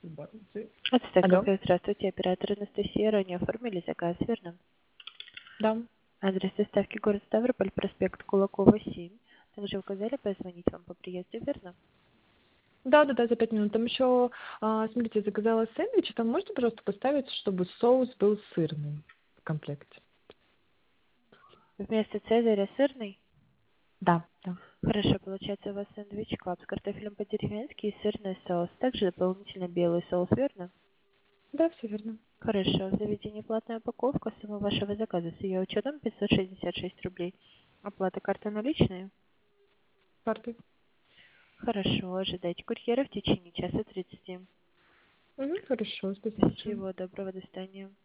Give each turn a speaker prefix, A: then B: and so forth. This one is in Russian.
A: Отставь
B: Алло,
A: кафе. Здравствуйте, оператор Анастасия. Ранее оформили заказ, верно?
B: да.
A: Адрес доставки город Ставрополь, проспект Кулакова, 7. Также указали позвонить вам по приезду, верно?
B: Да, за 5 минут. Там еще, смотрите, заказала сэндвич, там можете, пожалуйста, поставить, чтобы соус был сырный в комплекте?
A: Вместо цезаря сырный?
B: Да.
A: Хорошо, получается у вас сэндвич клаб с картофелем по-деревенски и сырный соус. Также дополнительно белый соус, верно?
B: Да, все верно.
A: Хорошо, в заведении платная упаковка, сумма вашего заказа с ее учетом 566 рублей. Оплата карты наличные?
B: Карты.
A: Хорошо, ожидайте курьера в течение часа 30.
B: Хорошо, спасибо большое.
A: Всего доброго, до свидания.